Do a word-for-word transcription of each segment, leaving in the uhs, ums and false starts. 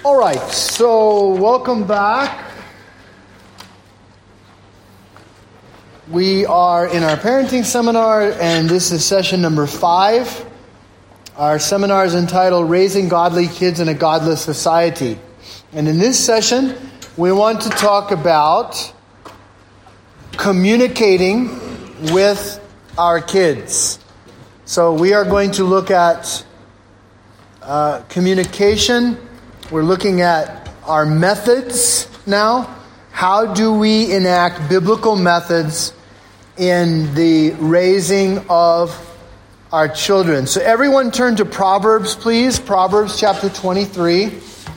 All right, so welcome back. We are in our parenting seminar, and this is session number five. Our seminar is entitled Raising Godly Kids in a Godless Society. And in this session, we want to talk about communicating with our kids. So we are going to look at uh, communication. We're looking at our methods now. How do we enact biblical methods in the raising of our children? So everyone turn to Proverbs, please. Proverbs chapter twenty-three.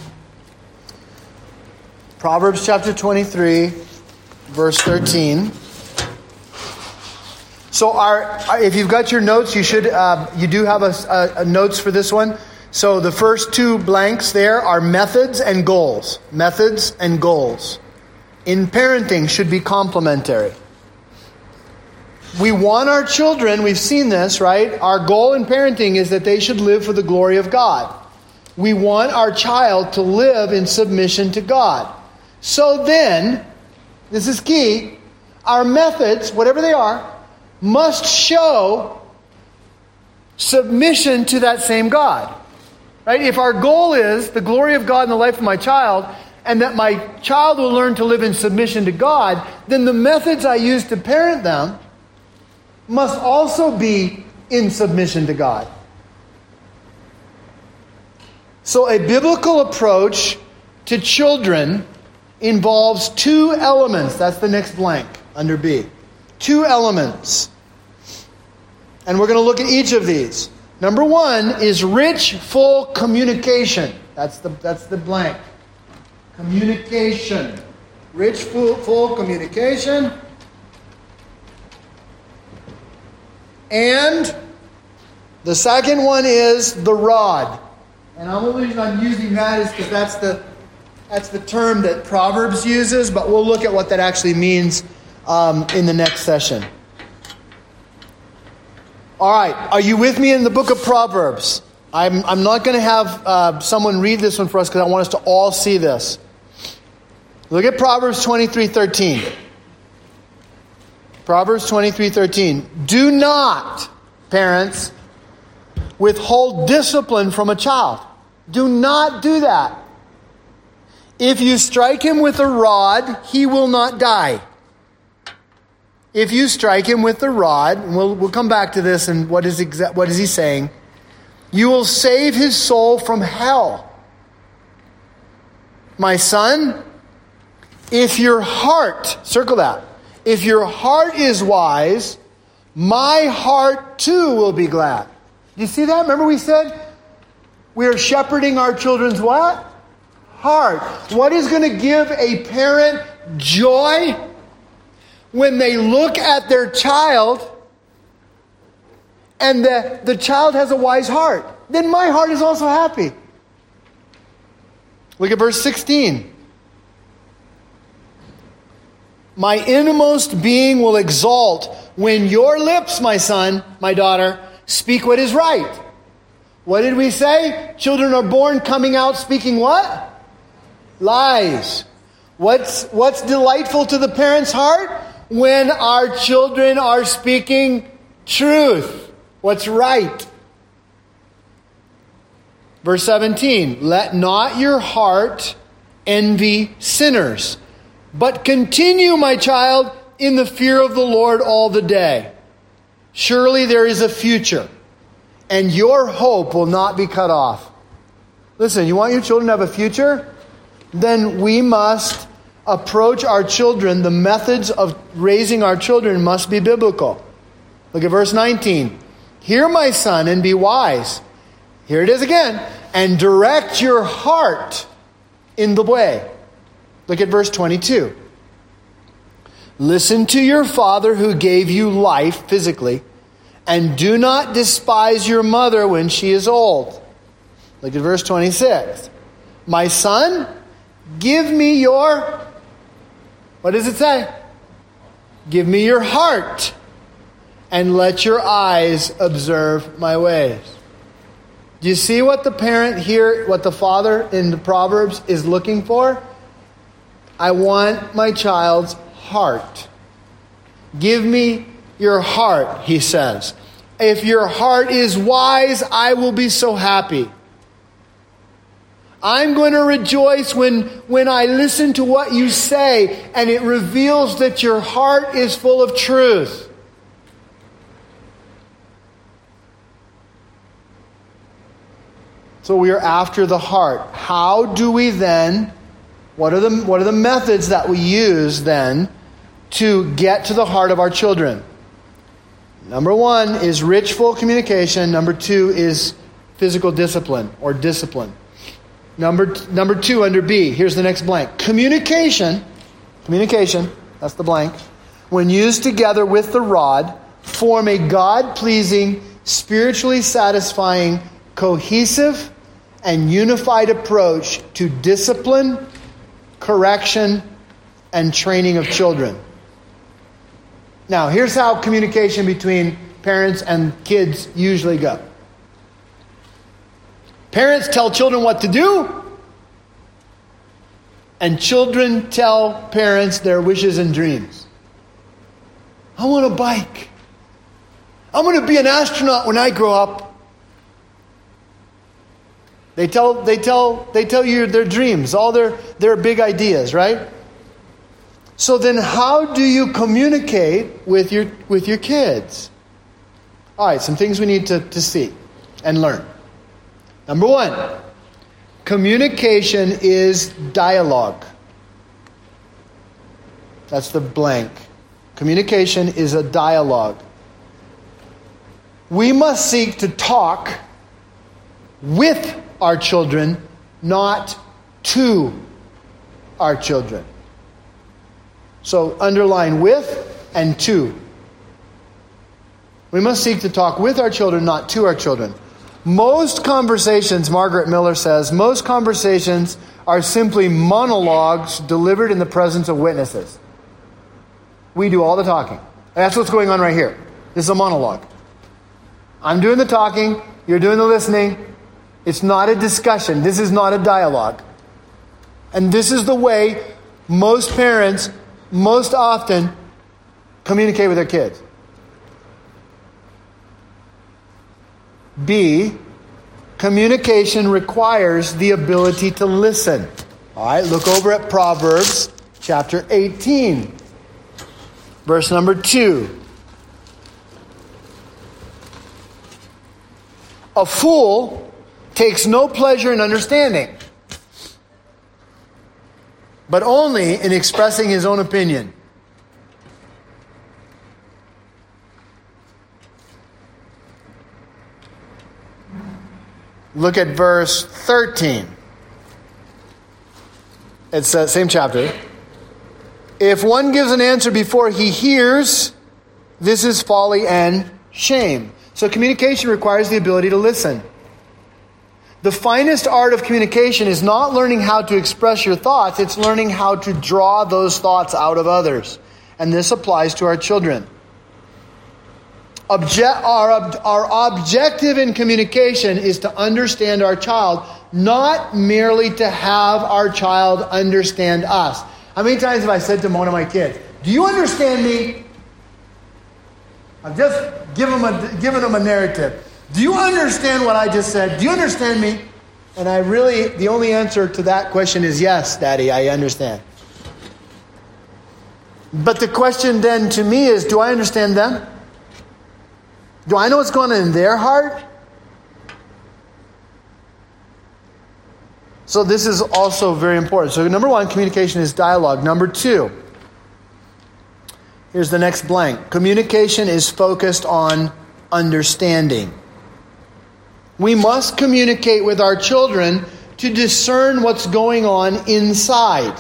Proverbs chapter twenty-three, verse thirteen. So our, if you've got your notes, you should, uh, you do have a, a, a notes for this one. So the first two blanks there are methods and goals. Methods and goals. In parenting should be complementary. We want our children, we've seen this, right? Our goal in parenting is that they should live for the glory of God. We want our child to live in submission to God. So then, this is key, our methods, whatever they are, must show submission to that same God. Right? If our goal is the glory of God in the life of my child, and that my child will learn to live in submission to God, then the methods I use to parent them must also be in submission to God. So a biblical approach to children involves two elements. That's the next blank under B. Two elements. And we're going to look at each of these. Number one is rich, full communication. That's the that's the blank. Communication. Rich, full, full communication. And the second one is the rod. And the only reason I'm using that is because that's the that's the term that Proverbs uses, but we'll look at what that actually means um, in the next session. All right, are you with me in the book of Proverbs? I'm I'm not going to have uh, someone read this one for us because I want us to all see this. Look at Proverbs twenty-three thirteen. Proverbs twenty-three thirteen. Do not, parents, withhold discipline from a child. Do not do that. If you strike him with a rod, he will not die. If you strike him with the rod, and we'll we'll come back to this and what is exa- what is he saying? You will save his soul from hell. My son, if your heart, circle that, if your heart is wise, my heart too will be glad. Do you see that? Remember we said we are shepherding our children's what? Heart. What is going to give a parent joy? When they look at their child and the, the child has a wise heart, then my heart is also happy. Look at verse sixteen. My innermost being will exalt when your lips, my son, my daughter, speak what is right. What did we say? Children are born coming out speaking what? Lies. What's, what's delightful to the parent's heart? When our children are speaking truth. What's right? Verse seventeen. Let not your heart envy sinners, but continue, my child, in the fear of the Lord all the day. Surely there is a future, and your hope will not be cut off. Listen, you want your children to have a future? Then we must approach our children, the methods of raising our children must be biblical. Look at verse nineteen. Hear, my son, and be wise. Here it is again. And direct your heart in the way. Look at verse twenty-two. Listen to your father who gave you life physically, and do not despise your mother when she is old. Look at verse twenty-six. My son, give me your... What does it say? Give me your heart, and let your eyes observe my ways. Do you see what the parent here, what the father in the Proverbs is looking for? I want my child's heart. Give me your heart, he says. If your heart is wise, I will be so happy. I'm going to rejoice when, when I listen to what you say and it reveals that your heart is full of truth. So we are after the heart. How do we then, what are the, what are the methods that we use then to get to the heart of our children? Number one is rich, full communication. Number two is physical discipline or discipline. Number, number two under B, here's the next blank. Communication, communication, that's the blank, when used together with the rod, form a God-pleasing, spiritually satisfying, cohesive, and unified approach to discipline, correction, and training of children. Now, here's how communication between parents and kids usually go. Parents tell children what to do, and children tell parents their wishes and dreams. I want a bike. I'm going to be an astronaut when I grow up. They tell they tell they tell you their dreams, all their, their big ideas, right? So then how do you communicate with your with your kids? All right, some things we need to, to see and learn. Number one, communication is dialogue. That's the blank. Communication is a dialogue. We must seek to talk with our children, not to our children. So underline with and to. We must seek to talk with our children, not to our children. Most conversations, Margaret Miller says, most conversations are simply monologues delivered in the presence of witnesses. We do all the talking. That's what's going on right here. This is a monologue. I'm doing the talking, you're doing the listening. It's not a discussion. This is not a dialogue. And this is the way most parents, most often, communicate with their kids. B, communication requires the ability to listen. All right, look over at Proverbs chapter eighteen, verse number two. A fool takes no pleasure in understanding, but only in expressing his own opinion. Look at verse thirteen. It's the same chapter. If one gives an answer before he hears, this is folly and shame. So communication requires the ability to listen. The finest art of communication is not learning how to express your thoughts, it's learning how to draw those thoughts out of others. And this applies to our children. Obje- our, our objective in communication is to understand our child, not merely to have our child understand us. How many times have I said to one of my kids, do you understand me? I've just given them a, given them a narrative. Do you understand what I just said? Do you understand me? And I really, the only answer to that question is yes, Daddy, I understand. But the question then to me is, do I understand them? Do I know what's going on in their heart? So this is also very important. So number one, communication is dialogue. Number two, here's the next blank. Communication is focused on understanding. We must communicate with our children to discern what's going on inside.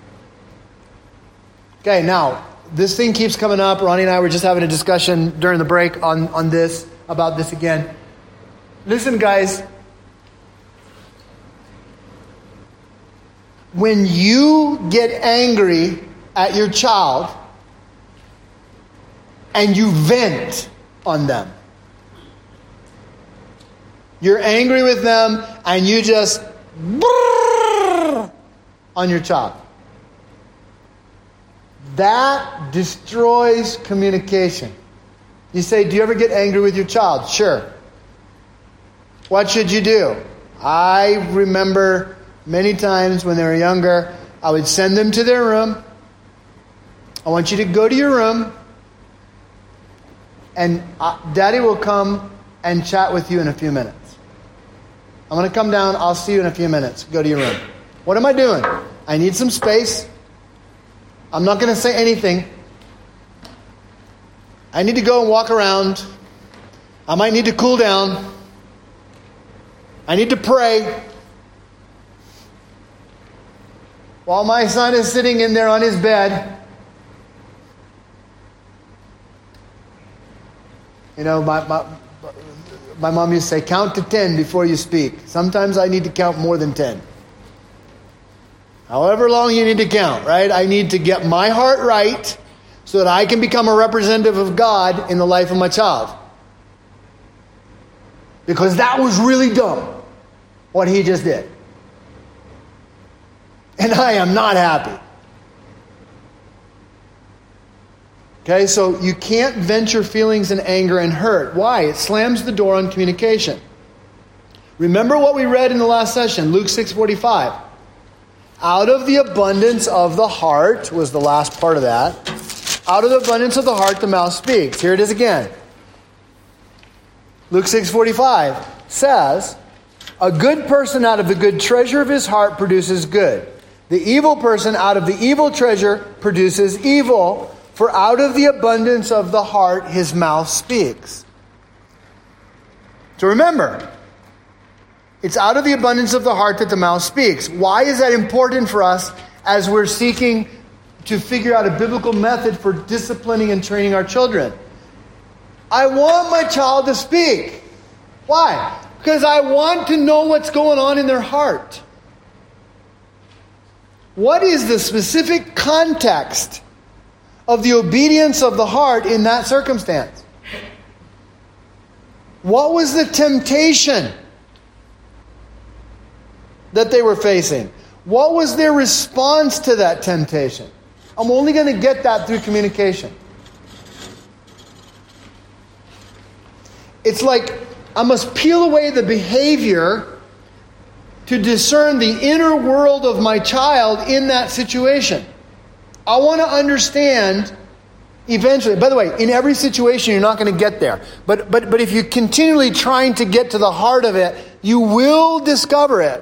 Okay, now, this thing keeps coming up. Ronnie and I were just having a discussion during the break on, on this, about this again. Listen, guys. When you get angry at your child and you vent on them, You're angry with them and you just brrr on your child. That destroys communication. You say, do you ever get angry with your child? Sure. What should you do? I remember many times when they were younger, I would send them to their room. I want you to go to your room, and uh, Daddy will come and chat with you in a few minutes. I'm going to come down. I'll see you in a few minutes. Go to your room. What am I doing? I need some space. I'm not going to say anything. I need to go and walk around. I might need to cool down. I need to pray. While my son is sitting in there on his bed, you know, my, my, my mom used to say, count to ten before you speak. Sometimes I need to count more than ten. However long you need to count, right? I need to get my heart right so that I can become a representative of God in the life of my child. Because that was really dumb, what he just did. And I am not happy. Okay, so you can't vent your feelings in anger and hurt. Why? It slams the door on communication. Remember what we read in the last session, Luke six forty-five. Out of the abundance of the heart, was the last part of that. Out of the abundance of the heart, the mouth speaks. Here it is again. Luke six forty-five says, a good person out of the good treasure of his heart produces good. The evil person out of the evil treasure produces evil. For out of the abundance of the heart, his mouth speaks. So remember, it's out of the abundance of the heart that the mouth speaks. Why is that important for us as we're seeking to figure out a biblical method for disciplining and training our children? I want my child to speak. Why? Because I want to know what's going on in their heart. What is the specific context of the obedience of the heart in that circumstance? What was the temptation that they were facing? What was their response to that temptation? I'm only going to get that through communication. It's like I must peel away the behavior to discern the inner world of my child in that situation. I want to understand eventually. By the way, in every situation, you're not going to get there. But but but if you're continually trying to get to the heart of it, you will discover it.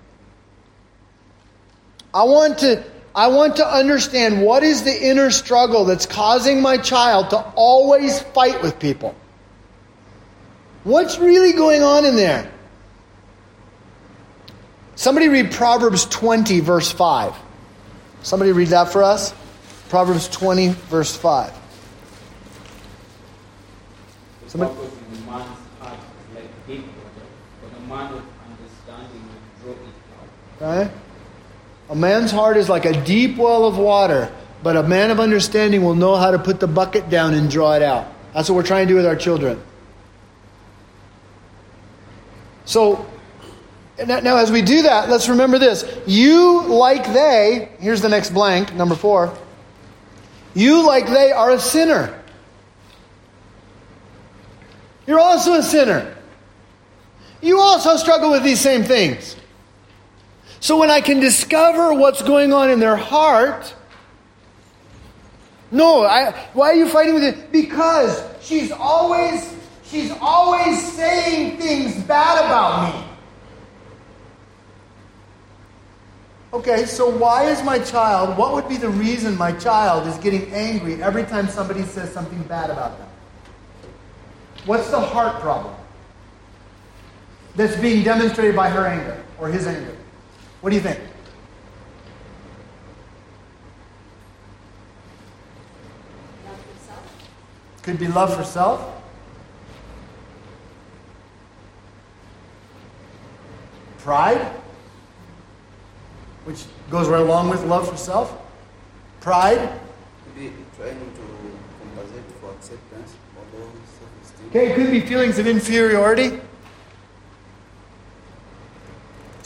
I want to I want to understand what is the inner struggle that's causing my child to always fight with people. What's really going on in there? Somebody read Proverbs twenty, verse five. Somebody read that for us. Proverbs twenty, verse five. Somebody. The man's heart is like deep water, but a man of understanding will draw it out. Right? A man's heart is like a deep well of water, but a man of understanding will know how to put the bucket down and draw it out. That's what we're trying to do with our children. So, now as we do that, let's remember this. You, like they, here's the next blank, number four. You, like they, are a sinner. You're also a sinner. You also struggle with these same things. So when I can discover what's going on in their heart, no, I, why are you fighting with it? Because she's always, she's always saying things bad about me. Okay, so why is my child, what would be the reason my child is getting angry every time somebody says something bad about them? What's the heart problem that's being demonstrated by her anger or his anger? What do you think? Love for self. Could be love for self. Pride, which goes right along with love for self. Pride. Could be trying to compensate for acceptance or low self-esteem. Okay, it could be feelings of inferiority.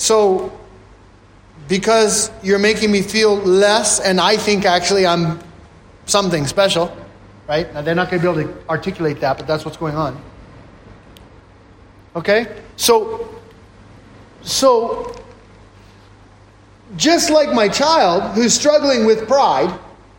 So, because you're making me feel less, and I think actually I'm something special, right? Now, they're not going to be able to articulate that, but that's what's going on. Okay? So, so, just like my child who's struggling with pride,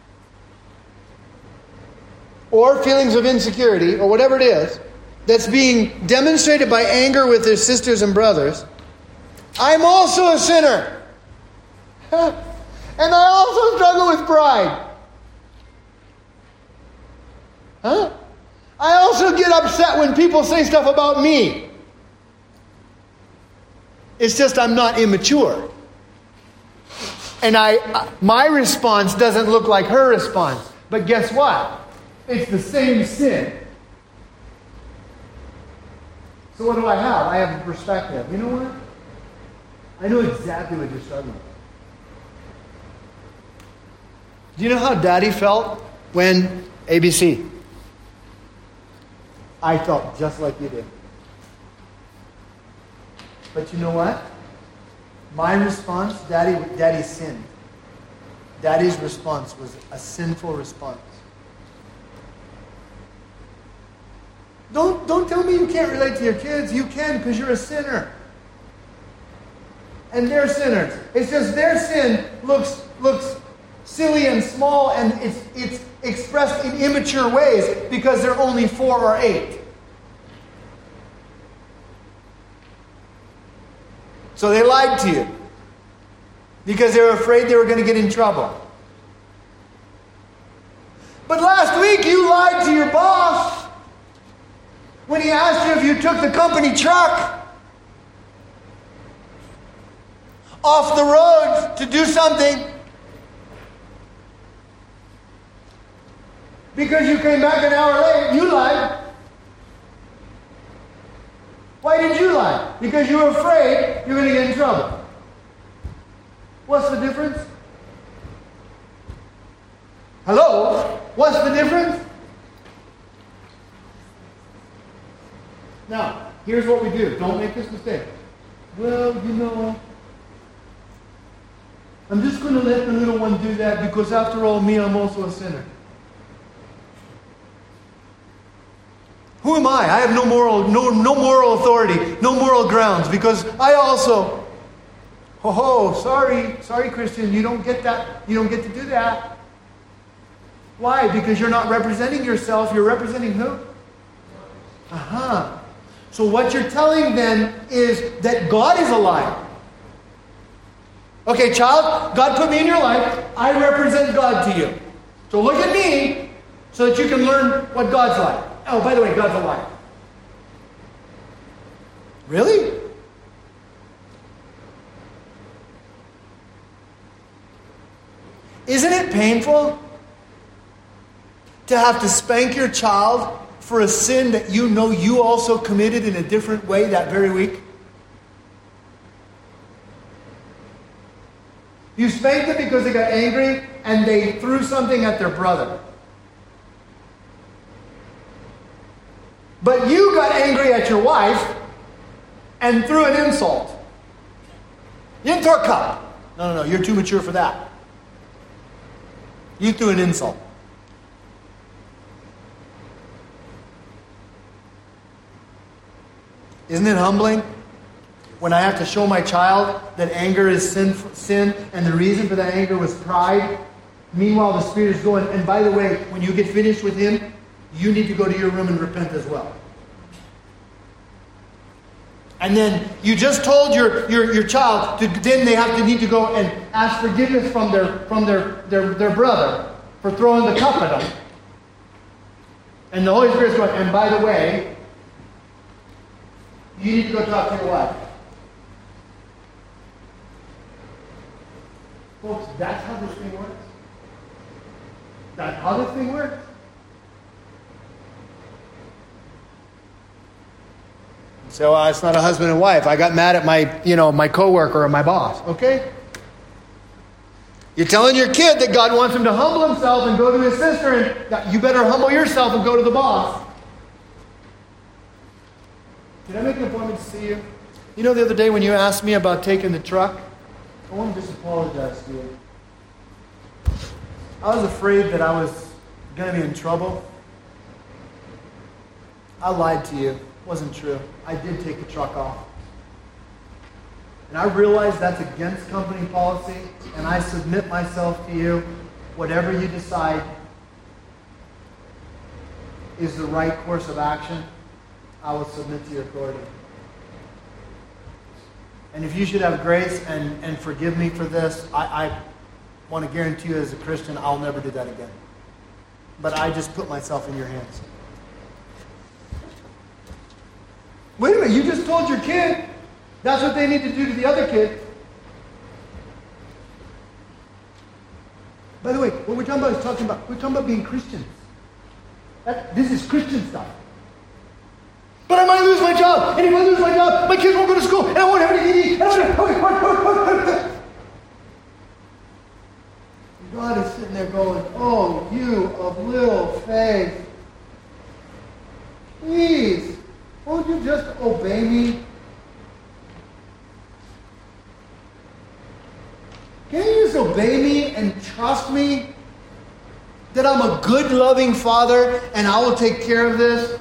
or feelings of insecurity, or whatever it is, that's being demonstrated by anger with their sisters and brothers, I'm also a sinner. And I also struggle with pride. Huh? I also get upset when people say stuff about me. It's just I'm not immature. And I, my response doesn't look like her response. But guess what? It's the same sin. So what do I have? I have a perspective. You know what? I know exactly what you're struggling with. Do you know how Daddy felt when A B C? I felt just like you did. But you know what? My response, Daddy, Daddy sinned. Daddy's response was a sinful response. Don't, don't tell me you can't relate to your kids. You can, because you're a sinner. And they're sinners. It's just their sin looks looks silly and small, and it's it's expressed in immature ways because they're only four or eight. So they lied to you because they were afraid they were going to get in trouble. But last week you lied to your boss when he asked you if you took the company truck off the road to do something because you came back an hour late. You lied. Why did you lie? Because you were afraid you were going to get in trouble. What's the difference? Hello? What's the difference? Now, here's what we do. Don't make this mistake. Well, you know, I'm just going to let the little one do that because after all, me, I'm also a sinner. Who am I? I have no moral, no, no moral authority, no moral grounds because I also, ho ho, sorry, sorry Christian, you don't get that, you don't get to do that. Why? Because you're not representing yourself, you're representing who? Aha. So what you're telling them is that God is a liar. Okay, child, God put me in your life. I represent God to you. So look at me so that you can learn what God's like. Oh, by the way, God's a liar. Really? Isn't it painful to have to spank your child for a sin that you know you also committed in a different way that very week? You spanked them because they got angry and they threw something at their brother. But you got angry at your wife and threw an insult. You didn't throw a cup. No, no, no, you're too mature for that. You threw an insult. Isn't it humbling when I have to show my child that anger is sin, sin and the reason for that anger was pride? Meanwhile, the Spirit is going, and by the way, when you get finished with him, you need to go to your room and repent as well. And then you just told your, your, your child, to, then they have to need to go and ask forgiveness from their from their, their, their brother for throwing the cup at them. And the Holy Spirit's going, and by the way, you need to go talk to your wife. Folks, that's how this thing works. That's how this thing works. So uh, it's not a husband and wife. I got mad at my, you know, my coworker or my boss. Okay? You're telling your kid that God wants him to humble himself and go to his sister, and you better humble yourself and go to the boss. Can I make an appointment to see you? You know, the other day when you asked me about taking the truck, I want to just apologize to you. I was afraid that I was going to be in trouble. I lied to you. It wasn't true. I did take the truck off. And I realize that's against company policy, and I submit myself to you. Whatever you decide is the right course of action, I will submit to your authority. And if you should have grace and, and forgive me for this, I, I want to guarantee you as a Christian, I'll never do that again. But I just put myself in your hands. Wait a minute, you just told your kid that's what they need to do to the other kid. By the way, what we're talking about is talking about, we're talking about being Christians. That, this is Christian stuff. But I might lose my job, and if I lose my job, my kids won't go to school, and I won't have anything to eat. And I won't... God is sitting there going, oh, you of little faith. Please, won't you just obey me? Can you just obey me and trust me that I'm a good, loving father and I will take care of this?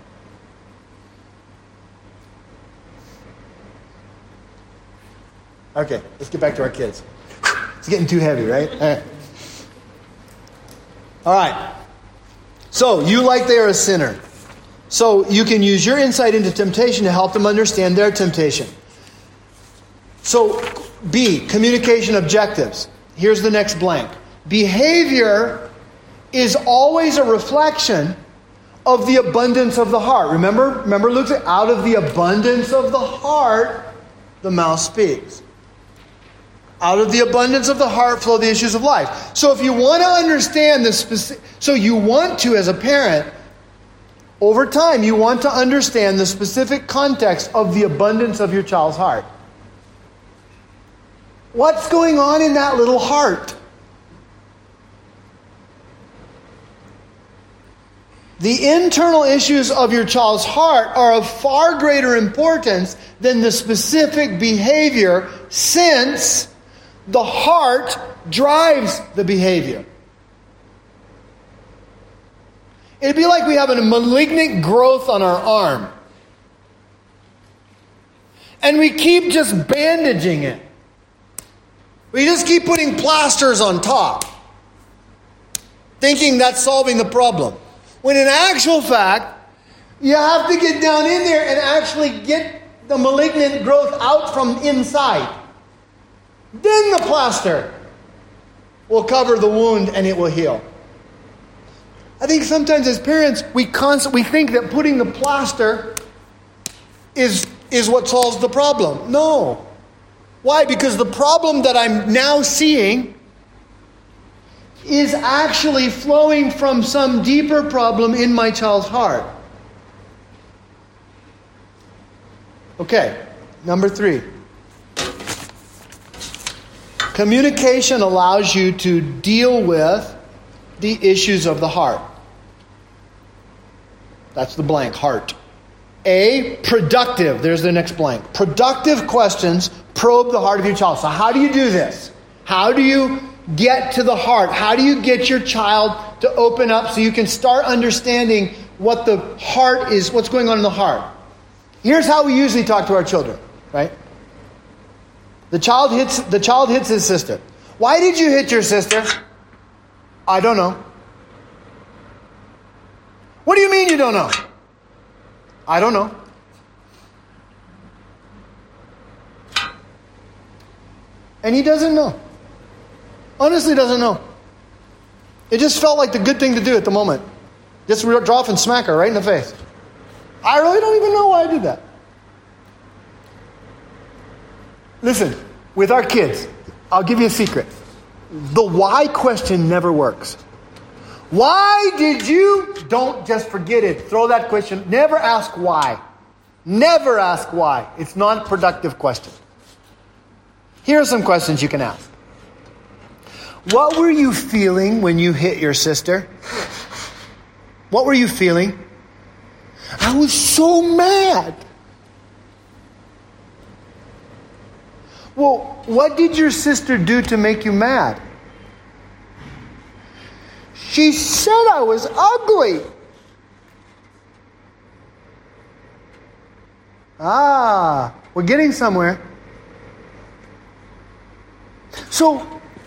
Okay, let's get back to our kids. It's getting too heavy, right? All right. All right. So, you like they are a sinner. So, you can use your insight into temptation to help them understand their temptation. So, B, communication objectives. Here's the next blank. Behavior is always a reflection of the abundance of the heart. Remember, remember Luke said, out of the abundance of the heart, the mouth speaks. Out of the abundance of the heart flow the issues of life. So if you want to understand the specific, so you want to, as a parent, over time, you want to understand the specific context of the abundance of your child's heart. What's going on in that little heart? The internal issues of your child's heart are of far greater importance than the specific behavior, since the heart drives the behavior. It'd be like we have a malignant growth on our arm, and we keep just bandaging it. We just keep putting plasters on top, thinking that's solving the problem. When in actual fact, you have to get down in there and actually get the malignant growth out from inside. Then the plaster will cover the wound and it will heal. I think sometimes as parents, we constantly we think that putting the plaster is, is what solves the problem. No. Why? Because the problem that I'm now seeing is actually flowing from some deeper problem in my child's heart. Okay, number three. Communication allows you to deal with the issues of the heart. That's the blank, heart. A, productive. There's the next blank. Productive questions probe the heart of your child. So how do you do this? How do you get to the heart? How do you get your child to open up so you can start understanding what the heart is, what's going on in the heart? Here's how we usually talk to our children, right? The child hits the child hits his sister. Why did you hit your sister? I don't know. What do you mean you don't know? I don't know. And he doesn't know. Honestly doesn't know. It just felt like the good thing to do at the moment. Just draw off and smack her right in the face. I really don't even know why I did that. Listen, with our kids, I'll give you a secret. The why question never works. Why did you? Don't just forget it. Throw that question. Never ask why. Never ask why. It's not a productive question. Here are some questions you can ask. What were you feeling when you hit your sister? What were you feeling? I was so mad. Well, what did your sister do to make you mad? She said I was ugly. Ah, we're getting somewhere. So,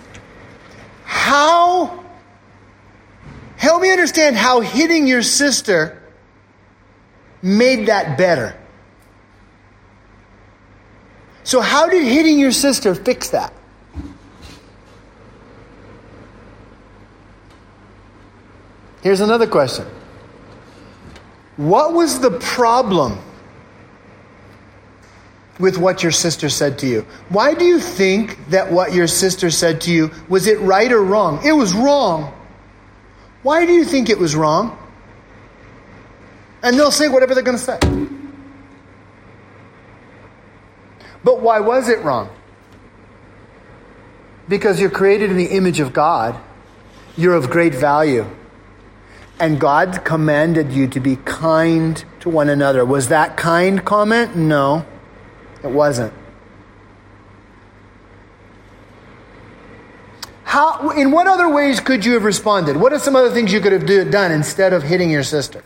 how, help me understand how hitting your sister made that better. So how did hitting your sister fix that? Here's another question. What was the problem with what your sister said to you? Why do you think that what your sister said to you, was it right or wrong? It was wrong. Why do you think it was wrong? And they'll say whatever they're going to say. But why was it wrong? Because you're created in the image of God. You're of great value. And God commanded you to be kind to one another. Was that kind comment? No, it wasn't. How? In what other ways could you have responded? What are some other things you could have do, done instead of hitting your sister?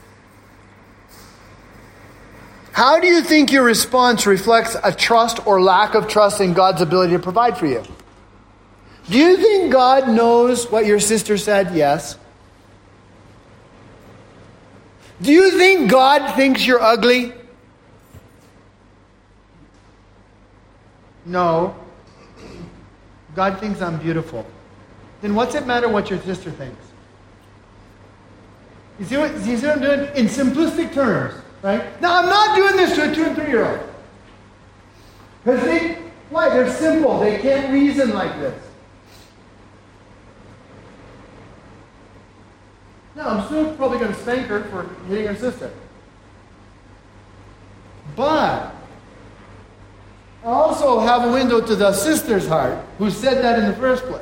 How do you think your response reflects a trust or lack of trust in God's ability to provide for you? Do you think God knows what your sister said? Yes. Do you think God thinks you're ugly? No. God thinks I'm beautiful. Then what's it matter what your sister thinks? You see what, you see what I'm doing? In simplistic terms. Right? Now, I'm not doing this to a two and three-year-old. Because they, why? They're simple. They can't reason like this. No, I'm still probably going to spank her for hitting her sister. But I also have a window to the sister's heart who said that in the first place.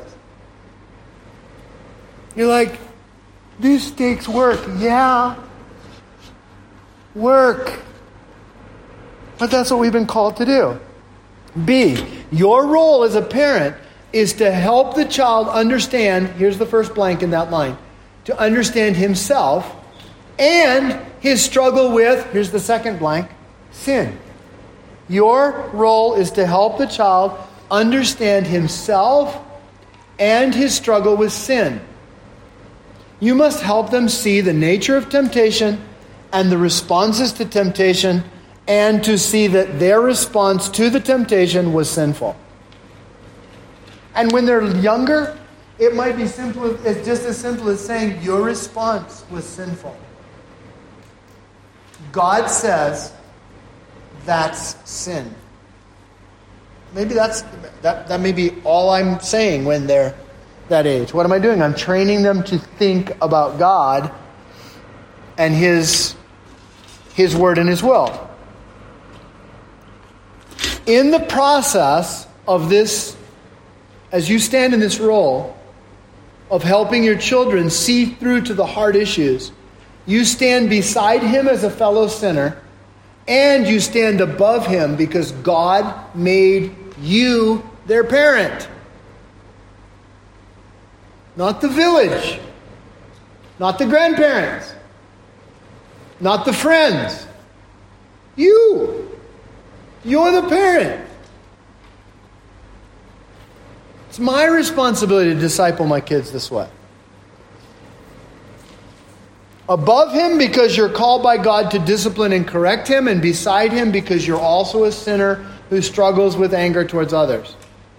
You're like, this takes work. Yeah. Work. But that's what we've been called to do. B, your role as a parent is to help the child understand, here's the first blank in that line, to understand himself and his struggle with, here's the second blank, sin. Your role is to help the child understand himself and his struggle with sin. You must help them see the nature of temptation and the responses to temptation, and to see that their response to the temptation was sinful. And when they're younger, it might be simple, it's just as simple as saying, your response was sinful. God says that's sin. Maybe that's that, that may be all I'm saying when they're that age. What am I doing? I'm training them to think about God and His His word and His will. In the process of this, as you stand in this role of helping your children see through to the hard issues, you stand beside him as a fellow sinner, and you stand above him because God made you their parent. Not the village, not the grandparents, not the friends. You. You're the parent. It's my responsibility to disciple my kids this way. Above him because you're called by God to discipline and correct him, and beside him because you're also a sinner who struggles with anger towards others.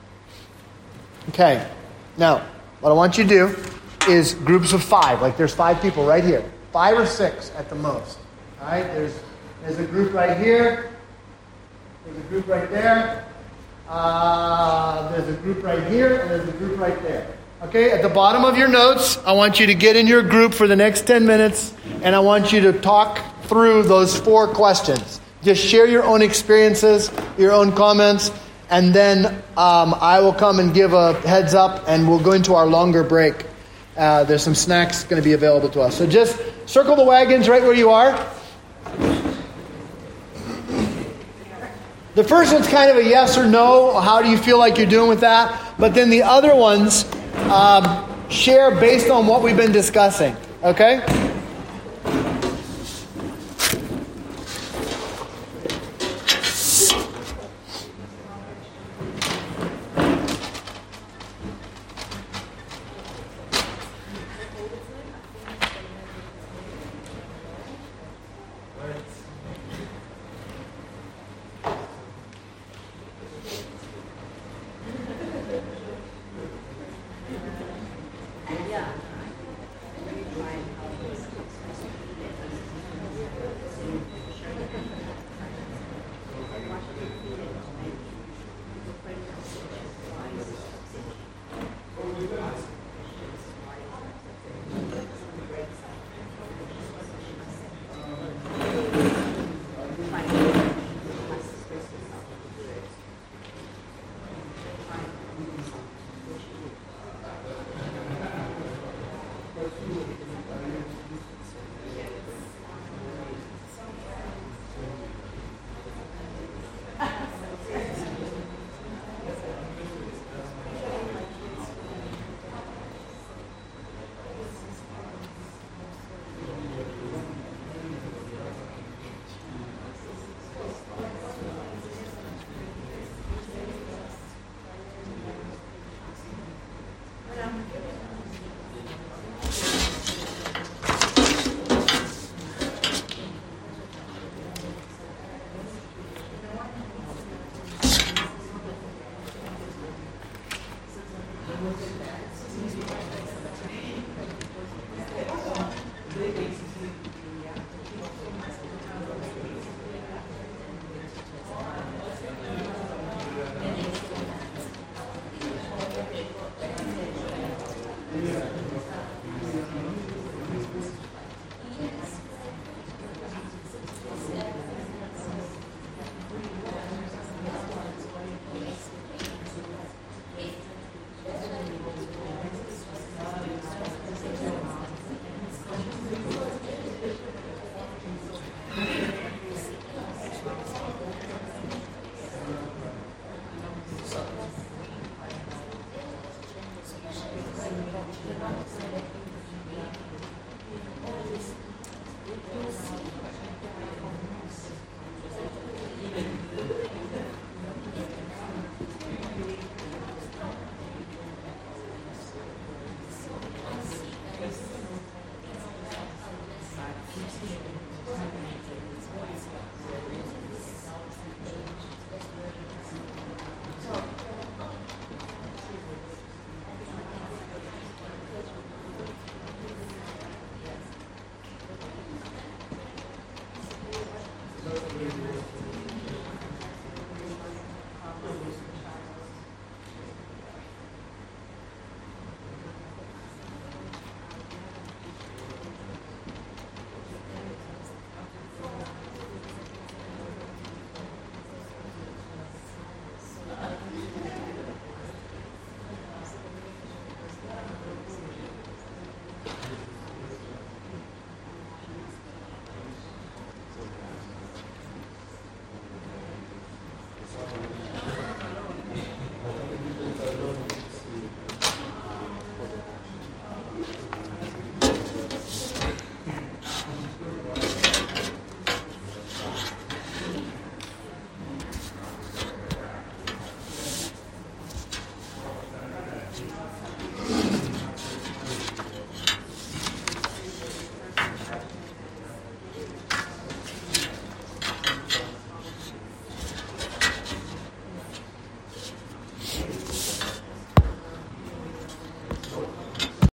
Okay. Now, what I want you to do is groups of five. Like there's five people right here. Five or six at the most. All right? There's, there's a group right here. There's a group right there. Uh, there's a group right here. And there's a group right there. Okay? At the bottom of your notes, I want you to get in your group for the next ten minutes. And I want you to talk through those four questions. Just share your own experiences, your own comments. And then um, I will come and give a heads up, and we'll go into our longer break. Uh, there's some snacks going to be available to us. So just circle the wagons right where you are. The first one's kind of a yes or no. How do you feel like you're doing with that? But then the other ones um, share based on what we've been discussing. Okay?